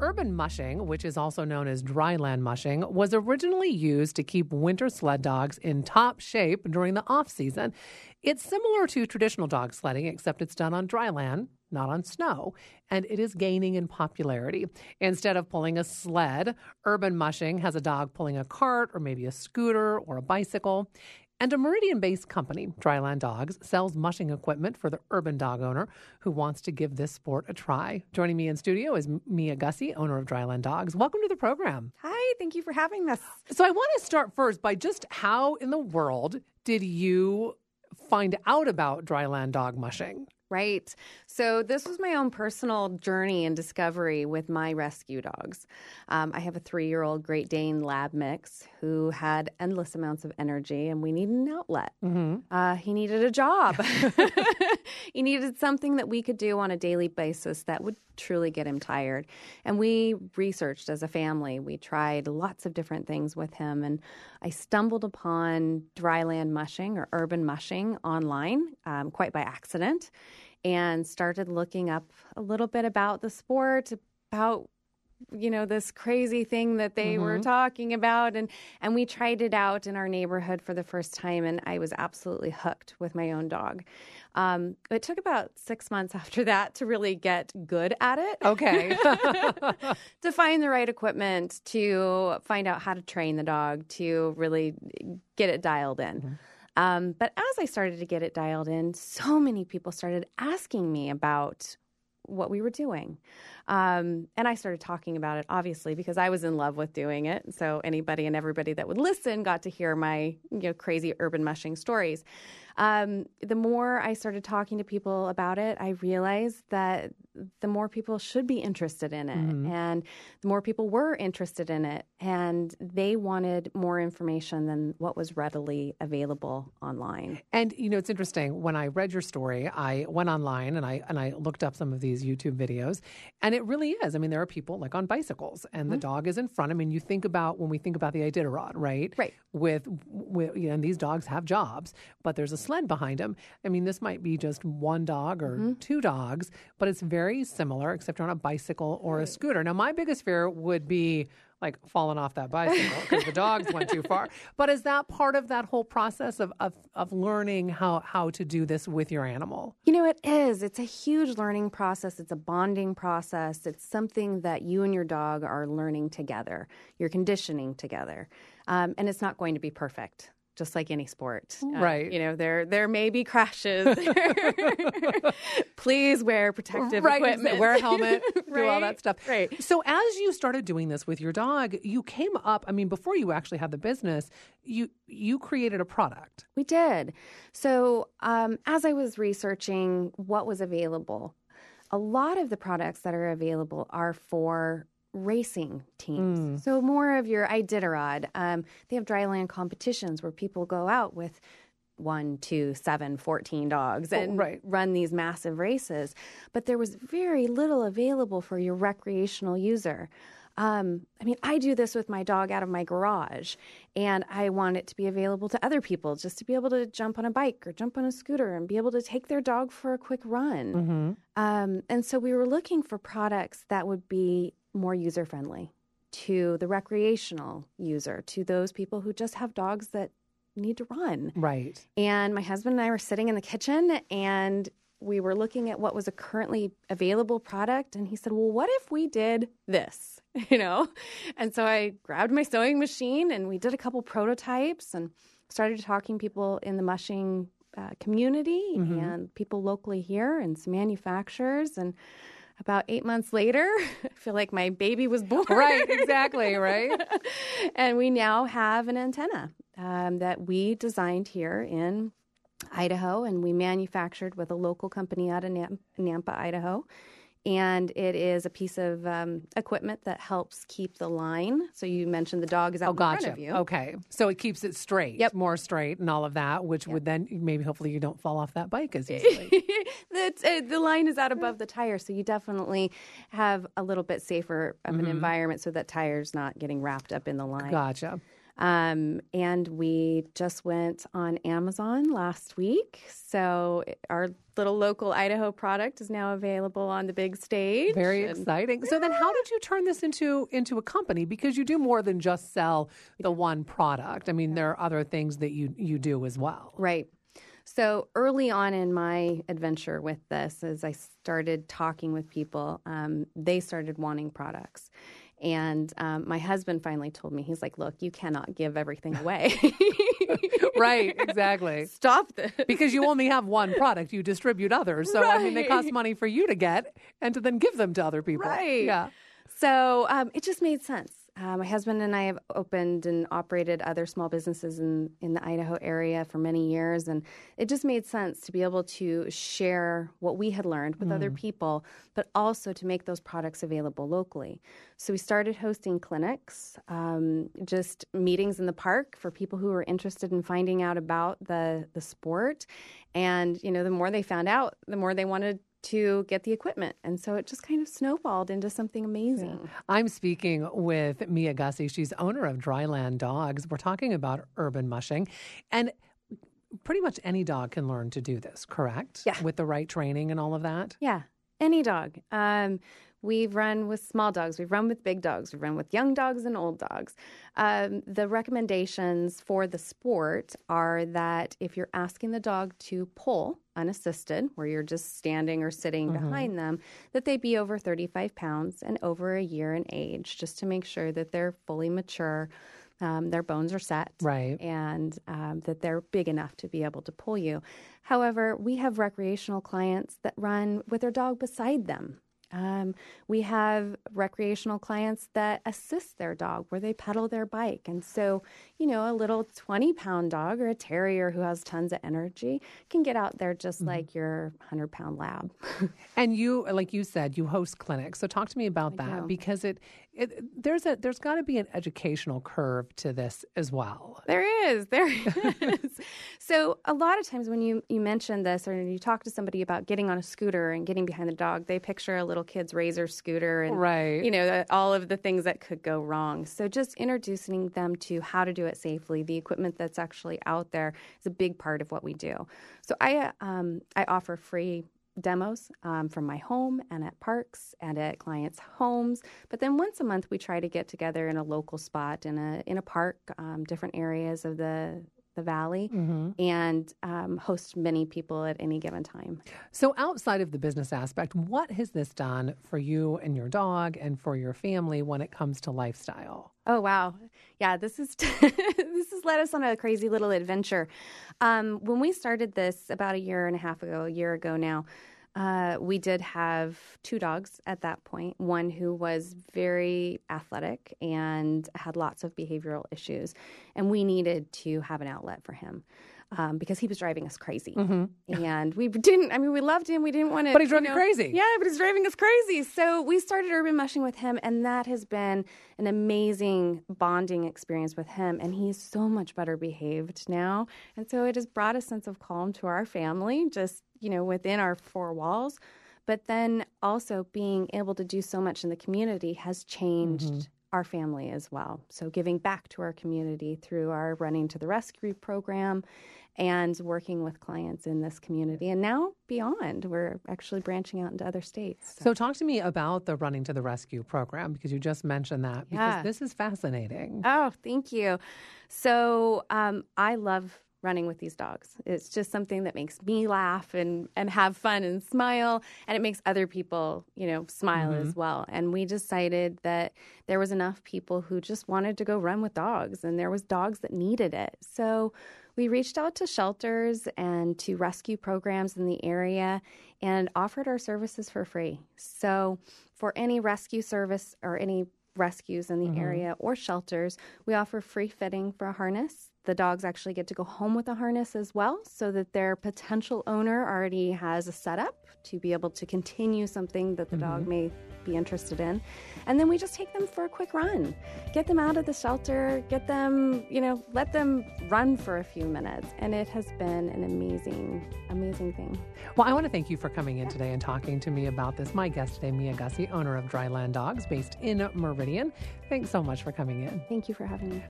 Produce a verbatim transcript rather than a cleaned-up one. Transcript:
urban mushing, which is also known as dryland mushing, was originally used to keep winter sled dogs in top shape during the off-season. It's similar to traditional dog sledding, except it's done on dry land, not on snow, and it is gaining in popularity. Instead of pulling a sled, urban mushing has a dog pulling a cart or maybe a scooter or a bicycle. And a Meridian-based company, Dryland Dogs, sells mushing equipment for the urban dog owner who wants to give this sport a try. Joining me in studio is Mia Gussie, owner of Dryland Dogs. Welcome to the program. Hi, thank you for having us. So I want to start first by just how in the world did you find out about Dryland Dog mushing? Right. So this was my own personal journey and discovery with my rescue dogs. Um, I have a three-year-old Great Dane lab mix who had endless amounts of energy, and we needed an outlet. Mm-hmm. Uh, he needed a job. He needed something that we could do on a daily basis that would truly get him tired. And we researched as a family. We tried lots of different things with him, and I stumbled upon dryland mushing or urban mushing online um, quite by accident, and started looking up a little bit about the sport, about, you know, this crazy thing that they mm-hmm. were talking about. And, and we tried it out in our neighborhood for the first time, and I was absolutely hooked with my own dog. Um, it took about six months after that to really get good at it. Okay. To find the right equipment, to find out how to train the dog, to really get it dialed in. Mm-hmm. Um, but as I started to get it dialed in, so many people started asking me about what we were doing. Um, and I started talking about it, obviously, because I was in love with doing it. So anybody and everybody that would listen got to hear my, you know, crazy urban mushing stories. Um, the more I started talking to people about it, I realized that the more people should be interested in it. Mm-hmm. And the more people were interested in it. And they wanted more information than what was readily available online. And, you know, it's interesting. When I read your story, I went online and I and I looked up some of these YouTube videos. And it really is. I mean, there are people like on bicycles and mm-hmm. the dog is in front. I mean, you think about when we think about the Iditarod, right? Right. With, with you know, and these dogs have jobs, but there's a sled behind them. I mean, this might be just one dog or mm-hmm. two dogs, but it's very similar, except you're on a bicycle or a scooter. Now, my biggest fear would be like falling off that bicycle because the dogs went too far. But is that part of that whole process of, of, of learning how, how to do this with your animal? You know, it is. It's a huge learning process. It's a bonding process. It's something that you and your dog are learning together. You're conditioning together. Um, and it's not going to be perfect. Just like any sport. Right. Uh, you know, there there may be crashes. Please wear protective right. equipment. Wear a helmet, right. do all that stuff. Right. So as you started doing this with your dog, you came up, I mean, before you actually had the business, you you created a product. We did. So um, as I was researching what was available, a lot of the products that are available are for racing teams. Mm. So more of your Iditarod. Um, they have dryland competitions where people go out with one, two, seven, fourteen dogs and oh, right. run these massive races. But there was very little available for your recreational user. Um, I mean, I do this with my dog out of my garage, and I want it to be available to other people just to be able to jump on a bike or jump on a scooter and be able to take their dog for a quick run. Mm-hmm. Um, and so we were looking for products that would be more user-friendly to the recreational user, to those people who just have dogs that need to run. Right. And my husband and I were sitting in the kitchen, and we were looking at what was a currently available product, and he said, well, what if we did this, you know? And so I grabbed my sewing machine, and we did a couple prototypes and started talking to people in the mushing uh, community mm-hmm. and people locally here and some manufacturers, and about eight months later, I feel like my baby was born. Right, exactly, right? And we now have an antenna um, that we designed here in Idaho, and we manufactured with a local company out of Nam- Nampa, Idaho. And it is a piece of um, equipment that helps keep the line. So you mentioned the dog is out oh, in gotcha. front of you. Okay. So it keeps it straight, yep. more straight and all of that, which yep. would then maybe hopefully you don't fall off that bike as easily. the, uh, the line is out above the tire, so you definitely have a little bit safer of an mm-hmm. environment so that tire's not getting wrapped up in the line. Gotcha. Um, and we just went on Amazon last week. So our little local Idaho product is now available on the big stage. Very And- exciting. So then how did you turn this into into a company? Because you do more than just sell the one product. I mean, there are other things that you, you do as well. Right. So early on in my adventure with this, as I started talking with people, um, they started wanting products. And um, my husband finally told me, he's like, look, you cannot give everything away. Right, exactly. Stop this. Because you only have one product, you distribute others. So, I mean, they cost money for you to get and to then give them to other people. Right. Yeah. So um, it just made sense. Uh, my husband and I have opened and operated other small businesses in, in the Idaho area for many years, and it just made sense to be able to share what we had learned with mm. other people, but also to make those products available locally. So we started hosting clinics, um, just meetings in the park for people who were interested in finding out about the, the sport. And, you know, the more they found out, the more they wanted to get the equipment. And so it just kind of snowballed into something amazing. Yeah. I'm speaking with Mia Gussie. She's owner of Dryland Dogs. We're talking about urban mushing. And pretty much any dog can learn to do this, correct? Yeah. With the right training and all of that? Yeah, any dog. Um, We've run with small dogs. We've run with big dogs. We've run with young dogs and old dogs. Um, the recommendations for the sport are that if you're asking the dog to pull unassisted, where you're just standing or sitting mm-hmm. behind them, that they be over thirty-five pounds and over a year in age, just to make sure that they're fully mature. Um, their bones are set, right, and um, that they're big enough to be able to pull you. However, we have recreational clients that run with their dog beside them. Um, we have recreational clients that assist their dog where they pedal their bike. And so, you know, a little twenty-pound dog or a terrier who has tons of energy can get out there just mm-hmm. like your one hundred-pound lab. And you, like you said, you host clinics. So talk to me about I that do. because it, it there's a there's got to be an educational curve to this as well. There is. There is. So a lot of times when you, you mention this or you talk to somebody about getting on a scooter and getting behind the dog, they picture a little kid's razor scooter and, right. you know, the, all of the things that could go wrong. So just introducing them to how to do it safely, the equipment that's actually out there is a big part of what we do. So I um, I offer free demos um, from my home and at parks and at clients' homes. But then once a month, we try to get together in a local spot in a in a park, um, different areas of the the valley, mm-hmm. and um, host many people at any given time. So outside of the business aspect, what has this done for you and your dog and for your family when it comes to lifestyle? Oh, wow. Yeah, this is this has led us on a crazy little adventure. Um, when we started this about a year and a half ago, a year ago now, Uh, we did have two dogs at that point, one who was very athletic and had lots of behavioral issues. And we needed to have an outlet for him um, because he was driving us crazy. Mm-hmm. And we didn't, I mean, we loved him. We didn't want to. But he's driving you know, crazy. Yeah, but he's driving us crazy. So we started urban mushing with him, and that has been an amazing bonding experience with him. And he's so much better behaved now. And so it has brought a sense of calm to our family, just you know, within our four walls, but then also being able to do so much in the community has changed mm-hmm. our family as well. So giving back to our community through our Running to the Rescue program and working with clients in this community. And now beyond, we're actually branching out into other states. So, so talk to me about the Running to the Rescue program, because you just mentioned that, because yeah. this is fascinating. Oh, thank you. So um, I love running with these dogs. It's just something that makes me laugh and, and have fun and smile, and it makes other people, you know, smile mm-hmm. as well. And we decided that there was enough people who just wanted to go run with dogs, and there was dogs that needed it. So we reached out to shelters and to rescue programs in the area and offered our services for free. So for any rescue service or any rescues in the mm-hmm. area or shelters, we offer free fitting for a harness. The dogs actually get to go home with a harness as well, so that their potential owner already has a setup to be able to continue something that the mm-hmm. dog may be interested in. And then we just take them for a quick run, get them out of the shelter, get them, you know, let them run for a few minutes. And it has been an amazing, amazing thing. Well, I want to thank you for coming in today and talking to me about this. My guest today, Mia Gussie, owner of Dryland Dogs based in Meridian. Thanks so much for coming in. Thank you for having me.